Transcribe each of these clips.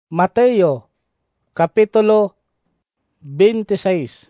Mateo, Kapitulo 26.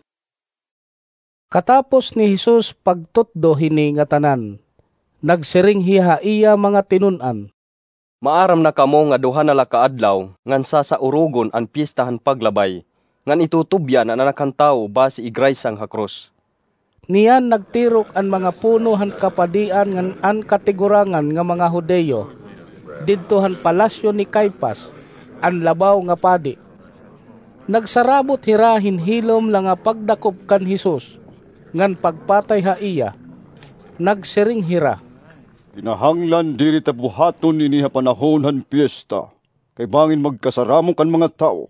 Katapos ni Jesus pagtutdo hini nga tanan, nagsiring hiya iya mga tinun-an. Maaram na kamo nga duha na lakaadlaw ngan sa urugon ang piestahan paglabay, ngan itutubyan ang anak tawo basi igraysang hakros. Niyan nagtirok ang mga punohan kapadian ngan an katigurangan nga mga Hudeyo, didtohan palasyo ni Caiphas, an labaw nga padi. Nagsarabot hirahin hilom lang nga pagdakop kan Jesus, ngan pagpatay ha iya. Nagsiring hira. Kinahanglan diri ta buhaton ini ha panahon han piyesta, kay bangin magkasaramo kan mga tao.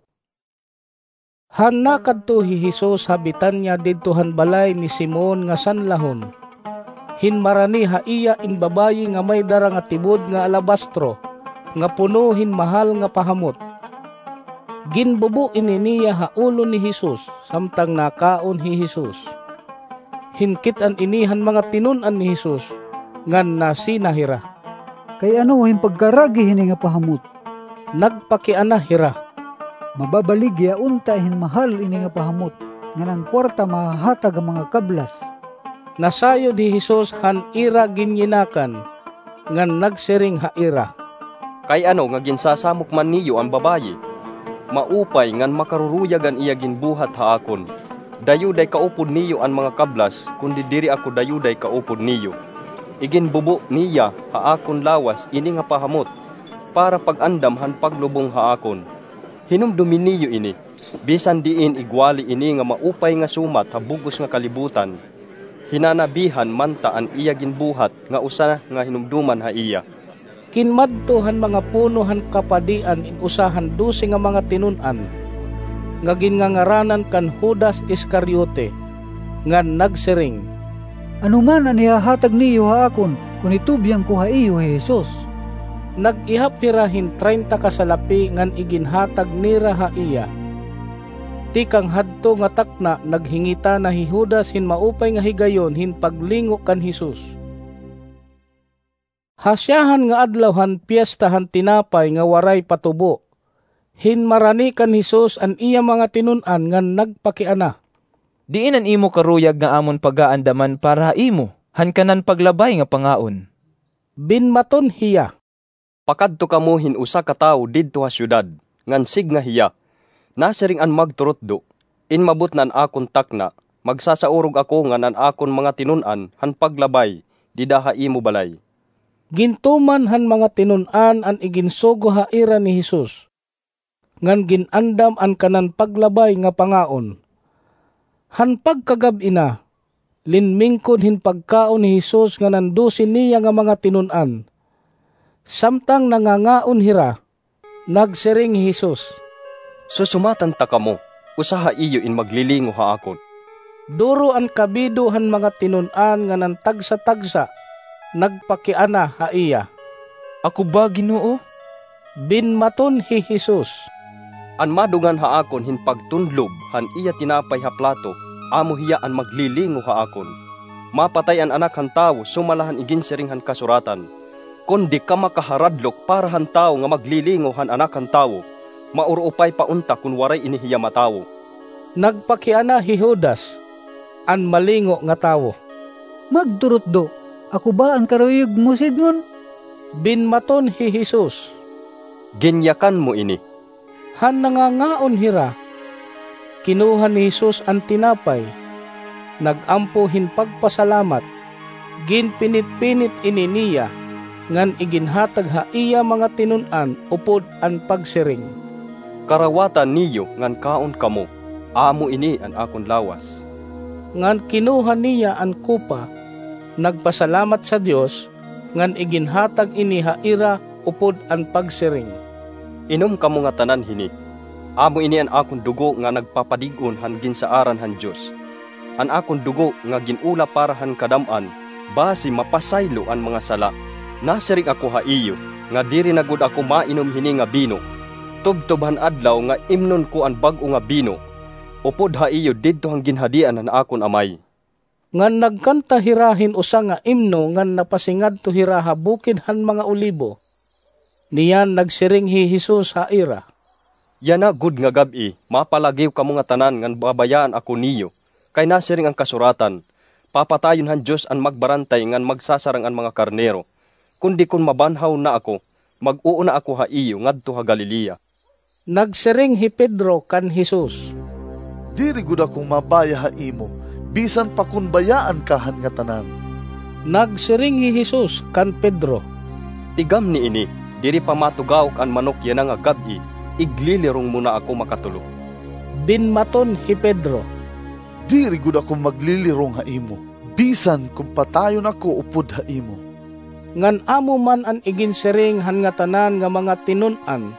Han nakadto hi Jesus habitan niya didtohan balay ni Simon nga sanlahon. Hinmarani ha iya in babayi nga may dara nga tibod nga alabastro, nga punuhin mahal nga pahamot. Ginbubu ininiya ha ulo ni Jesus, samtang nakaon hi Jesus. Hinkitan inihan mga tinun-an ni Jesus, ngan nasinahira. Kay ano himpagkaragi hini nga pahamot? Nagpakiana hira. Mababaligya unta hin mahal ini nga pahamot, nganang kwarta mahatag ang mga kablas. Nasayo di Jesus han ira ginyinakan, ngan nagsiring ha ira. Kay ano nga ginsasamok man niyo ang babayi? Maupay ngan makaruruyagan iya ginbuhat ha akon. Dayuday kaupod niyo ang mga kablas, kundi diri ako dayuday kaupod niyo. Iginbubo niya ha akon lawas ini nga pahamot, para pag-andam han paglubong ha akon. Hinumdumin niyo ini, bisan diin igwali ini nga maupay nga sumat ha bugos nga kalibutan. Hinanabihan manta an iya ginbuhat nga usa nga hinumduman ha iya. Kinmadtohan mga punohan kapadian in usahan 12 nga mga tinun-an, nga ginngangaranan kan Judas Iscariote, nga nagsiring. Anuman ang ihahatag niyo ha akon, kung itubiyang ko ha iyo Jesus. Nag-ihap hirahin 30 kasalapi ngan iginhatag nira ha iya. Tikang hadto nga takna naghingita na hi Judas hin maupay nga higayon hin paglingo kan Jesus. Hasyahan nga adlawhan piyestahan tinapay nga waray patubo. Hinmarani kan Jesus an iya mga tinun-an ngan nagpakiana. Diin an imo karuyag nga amon pagaandaman para imo, han kanan paglabay nga pangaon. Binmaton hiya. Pakadto kamo hin usa ka tawo didto ha syudad, ngan sig nga hiya. Nasiring an magturotdo, in mabut nan akon takna, magsasaurog ako nga nan akon mga tinun-an han paglabay, didaha imo balay. Gintuman han mga tinun-an an iginsugo ha ira ni Jesus, ngan ginandam an kanan paglabay nga pangaon. Han pagkagab-ina, linmingkod hin pagkaon ni Jesus nga nandusin niya nga mga tinun-an. Samtang nangangaon hira, nagsiring Jesus. Susumatan ta kamo, usaha iyo in maglilingo ha akon. Duro an kabido han mga tinun-an nga nan tagsa-tagsa, nagpakiana ha iya. Ako ba, Ginoo? Binmaton hi Jesus. An madugan ha akon hin pagtunlob han iya tinapay ha plato, amo hiya an maglilingo ha akon. Mapatay an anak han tawo sumalahan iginsiring han kasuratan. Kundi ka makaharadlok para han tawo nga maglilingo han anak han tawo, mauruupay paunta kun waray inihiya matawo. Nagpakiana hi Judas, an malingo nga tawo. Magturotdo, ako ba ang karuyog mo sidngon? Binmaton hi Jesus. Ginyakan mo ini. Han nangangaon hira. Kinuha ni Jesus ang tinapay. Nagampo hin pagpasalamat. Ginpinit-pinit ini niya, ngan iginhatag ha iya mga tinun-an upod an pagsiring. Karawatan niyo ngan kaon kamo, amo ini an akon lawas. Ngan kinuha niya an kupa, nagpasalamat sa Dios, ngan iginhatag ini ha ira upod an pagsiring. Inom kamo nga tanan hini. Amo ini an akon dugo nga nagpapadigon han ginsaaran han Dios. An akon dugo nga ginula para han kadam-an, basi mapasaylo an mga sala. Nasiring ako ha iyo, nga diri na gud ako mainom hini nga bino. Tubtubhan adlaw nga imnon ko an bag-o nga bino. Upod ha iyo didto hang ginhadian an akon amay. Ngan nagkanta hirahin usa nga imno ngan napasingad to hiraha bukid han mga olibo. Niyan nagsiring hi Jesus ha ira. Yana gud nga gabi, mapalagiw kamo nga tanan ngan babayaan ako niyo. Kay nasiring ang kasuratan, papatayon han Diyos an magbarantay ngan magsasarang an mga karnero. Kundi kun mabanhaw na ako, mag-uuna ako ha iyo ngadto ha Galilea. Nagsiring hi Pedro kan Jesus. Diri gud akong mabaya ha imo, bisan pa kun bayaan kahan nga tanan. Nagsiring hi Jesus kan Pedro. Tigam ni ini, diri pa matugaw an manok yan nga gabi, iglilirong muna ako makatulog. Binmaton hi Pedro. Diri gud akong maglilirong ha imo, bisan kung patayon ako upod ha imo. Ngan amo man an iginsiring han nga tanan nga mga tinun-an.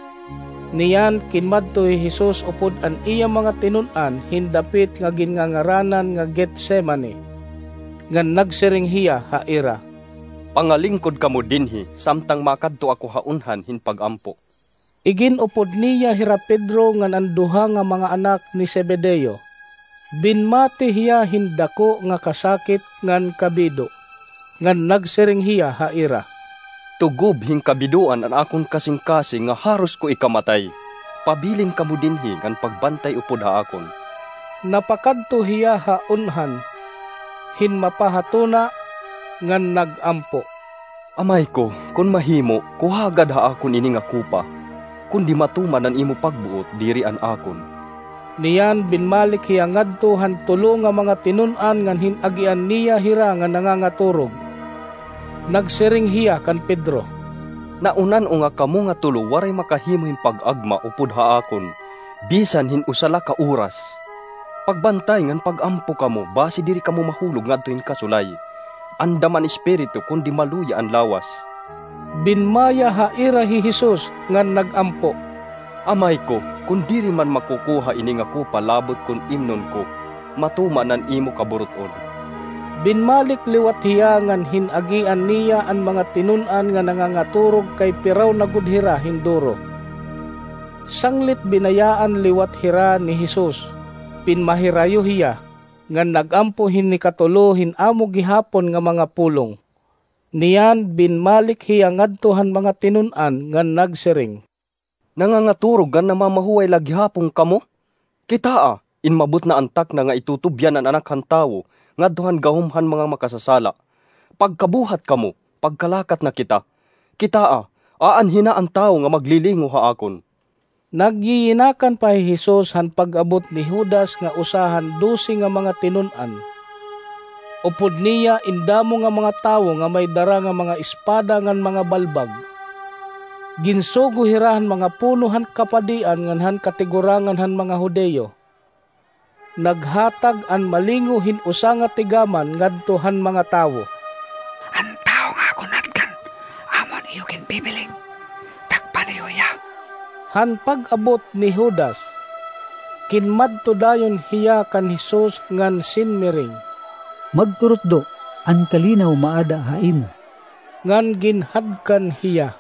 Niyan kinmadto hi Jesus upod an iya mga tinun-an hindapit nga ginngangaranan nga Getsemane. Ngan nagsiring hiya haira. Pangalingkod kamo dinhi, samtang makadto ako haunhan hin pagampo. Iginupod niya hira Pedro ngan ang duha nga mga anak ni Zebedeo. Binmati hiya hindako nga kasakit ngan kabido. Ngan nagsiring hiya haira. Tugub hing kabiduan an akon kasing-kasing nga haros ko ikamatay. Pabilin kamo dinhi ngan pagbantay upod ha akon. Napakadto hiya haunhan. Hinmapahatuna ngan nagampo. Amay ko, kun mahimo, kuhagad ha akon ini nga kupa. Kundi matuman an imo pagbuot diri an akon. Niyan binmalik hiya ngadto han tulo nga mga tinun-an ngan hinagian niya hira nga nangangaturog. Nagsiring hiya kan Pedro. Naunan o nga kamo nga tulo waray makahimo hing pag-agma upod ha akon, bisan hin usala ka oras. Pagbantay ngan pagampo kamo, basi diri kamo mahulog ngadto hin kasulay. Andaman espiritu kundi maluya an lawas. Binmaya haira hi Jesus ngan nagampo. Amay ko, kun diri man makukuha ini nga kupa labot kun imnon ko, matumanan imo kaburuton. Binmalik liwat hiya ngan hinagian niya ang mga tinun-an nga nangangaturog kay piraw na gudhira hinduro. Sanglit binayaan liwat hira ni Jesus. Pinmahirayo hiya ngan nagampo hin ni katulo hinamo gihapon nga mga pulong. Niyan binmalik hiya ngadtohan mga tinun-an ngan nagsiring. Nangangaturog gan namamahuay laghapon kamo? Kitaa, inmabot na antak na nga itutubyan an anak han tawo, ngadtohan gahumhan mga makasasala. Pagkabuhat kamo, pagkalakat na kita. Kitaa, aanhina ang tao nga maglilingo ha akon. Nagyinakan pa hi Jesus han pag-abot ni Judas nga usahan 12 nga mga tinun-an. Upod niya indamo nga mga tawo nga may dara nga mga espada ngan mga balbag. Ginsugo hirahan mga punuhan kapadian ngan han katigurangan han mga Hudeyo. Naghatag an malingo hin usa nga tigaman ngadto han mga tawo. Ang tao nga kunatkan, amon iyo kin bibiling, takpan iyo ya. Han pag-abot ni Judas, kinmadto dayon hiya kan Jesus ngan sinmiring. Magturot do, an kalinaw maada ha imo. Ngan ginhadkan hiya.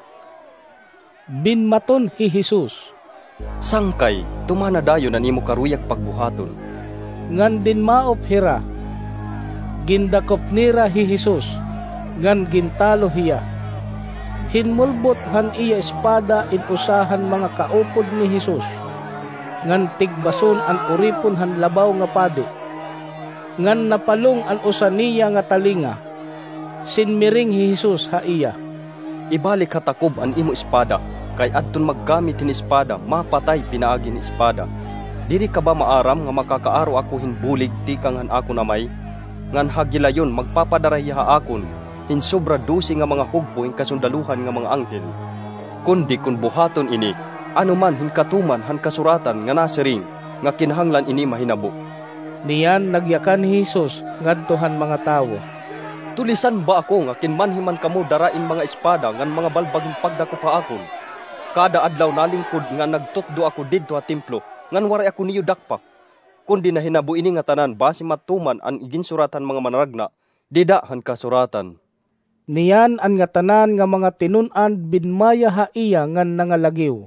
Binmaton hi Jesus. Sangkay, tumana dayon an imo karuyag pagbuhaton. Ngan dinmaop hira. Gindakop nira hi Jesus. Ngan gintalo hiya. Hinmulbot han iya espada in usahan mga kaupod ni Jesus. Ngan tigbason an uripon han labaw nga padi. Ngan napalong an usaniya nga talinga. Sinmiring hi Jesus ha iya. Ibalik hatakob an imo espada, kay adton maggamit hin espada, mapatay pinaagi ni espada. Diri ka ba maaram nga makakaaro ako hinbulig tikang han ako namay? Ngan hagilayon magpapadarahiya ha akon, hin sobra 12 nga mga hugbo hin kasundaluhan nga mga anghel. Kundi kun buhaton ini, anuman hin katuman han kasuratan nga nasiring, nga kinahanglan ini mahinabo. Niyan nagyakan ni Jesus ngadtohan mga tawo. Tulisan ba ako nga kinmanhiman kamo darain mga espada ngan mga balbaging pagdako pa akon? Kada adlaw nalingkod nga nagtukdo ako didto ha templo, ngan waray ako niyo dakpa. Kundi nahinabo ini nga tanan basi matuman an ginsuratan mga manaragna, dida han kasuratan. Niyan an nga tanan nga mga tinun-an binmaya ha iya ngan nangalagiw.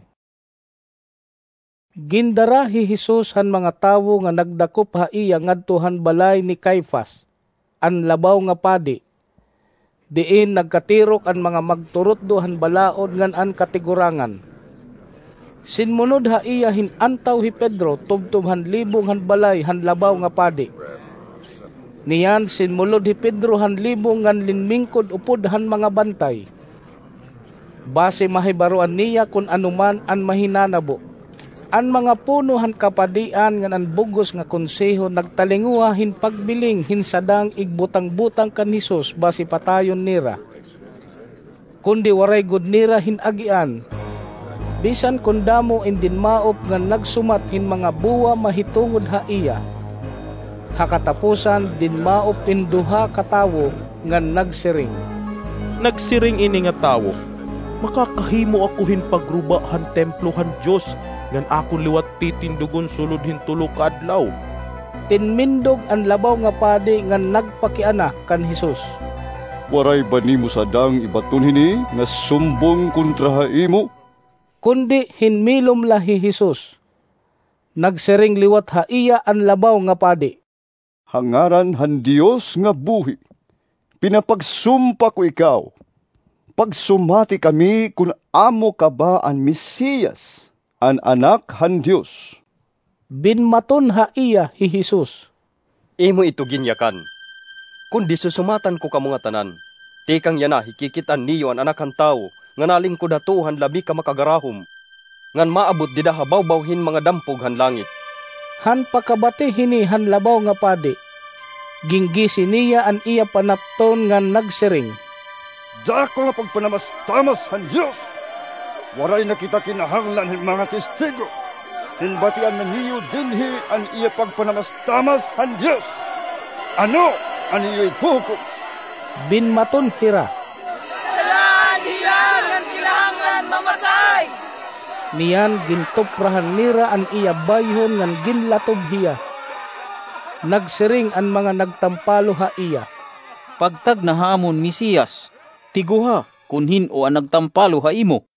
Gindara hi Jesus han mga tawo nga nagdakop ha iya ngadtuhan balay ni Caifas, an labaw nga padi. Diin nagkatirok an mga magturot do han balaod ngan an katigurangan. Sinmunod ha iya hinantaw hi Pedro tubtub han libong han balay han labaw nga padi. Niyan sinmulod hi Pedro han libong ngan linmingkod upod han mga bantay. Base mahibaruan niya kung anuman an mahinanabo. An mga puno han kapadian ngan an bugos nga konseho nagtalinguha hin pagbiling hin sadang igbutang-butang kan Hesus base patayon nira. Kundi waray gud nira hin agian. Bisan kundamo indin maop nga nagsumat hin mga buwa mahitungod ha iya. Hakatapusan din maop pinduha katawo nga nagsiring. Nagsiring ini nga tawo, makakahimo ako hin pagrubahan templohan Dios ngan akon liwat titindugon sulod hin tulo ka adlaw. Tinmindog an labaw nga padi nga nagpakiana kan Hesus. Waray ba nimo sadang ibaton hini nga sumbong kontra ha imo? Kundi hinmilom lahi Hesus. Nagsiring liwat ha iya an labaw nga padi. Hangaran han Dios nga buhi. Pinapagsumpa ko ikaw. Pagsumati kami kung amo ka ba an Mesiyas, an anak han Dios. Binmaton ha iya hi Hesus. Imo ito ginyakan. Kundi susumatan ko ka mga tanan. Tikang yana hikikitan niyo an anak han tao, nga nalingkod hatuhan labi ka makagarahom. Ngan maabot dida habaw-bawhin mga dampog han langit. Han pakabati hini han labaw nga padi. Ginggisi niya an iya panapton nga nagsiring. Dako nga pagpanamas-tamas han Dios. Waray nakita kinahanglan hin mga testigo. Hinbatian na niyo dinhi an iya pagpanamas-tamas han Dios. Ano an iyo'y hukom? Binmaton hira. Salaan hiya ngan kinahanglan mamatay. Niyan gintuprahan nira an iya bayhon ngan ginlatob hiya. Nagsiring an mga nagtampalo ha iya. Pagtag na hamon Mesiyas, tiguha kunhin o ang nagtampalo ha imo.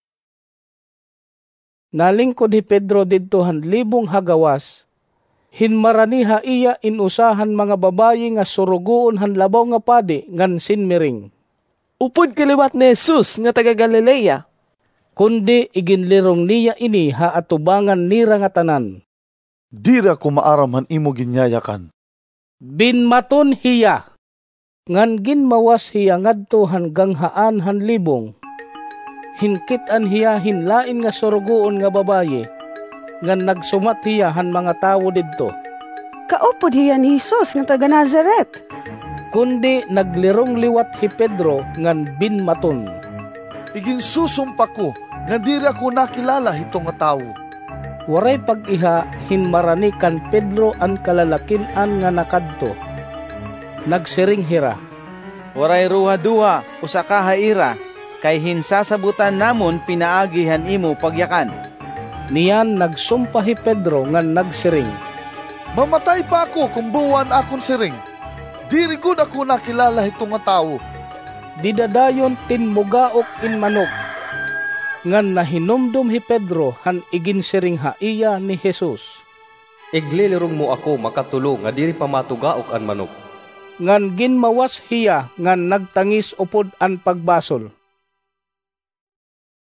Nalingkod hi Pedro didto han libong hagawas. Hinmarani ha iya inusahan mga babayi nga surugoon han labaw nga padi ngan sinmiring. Upod kaliwat ni Jesus nga taga Galilea. Kundi iginlirong niya ini ha atubangan nira nga tanan. Dira ko maaraman imo ginyayakan. Binmaton hiya. Ngan ginmawas hiya ngadto hanggang haan han libong. Hinkitan hiya hinlain nga surugoon nga babayi. Ngan nagsumat hiya han mga tawo didto. Kaupod hiya ni Jesus nga taga Nazaret. Kundi naglirong liwat hi Pedro ngan binmaton. Iginsusumpa ko nga dira ko nakilala hitong nga tawo. Waray pag-iha hinmarani kan Pedro an kalalakin-an nga nakadto. Nagsiring hira. Waray ruha-duha usa ka haira kay hinsasabutan namon pinaagihan imo pagyakan. Niyan nagsumpa hi Pedro nga nagsiring. Mamatay pa ako kung buwan akon siring. Diri gud ako nakilala hitong nga tawo. Didadayon tinmugaok in manok. Ngan nahinumdum hi Pedro han iginsiring ha iya ni Jesus. Iglilirong mo ako makatulo nga diri pa matugaok an manok. Ngan ginmawas hiya ngan nagtangis upod an pagbasol.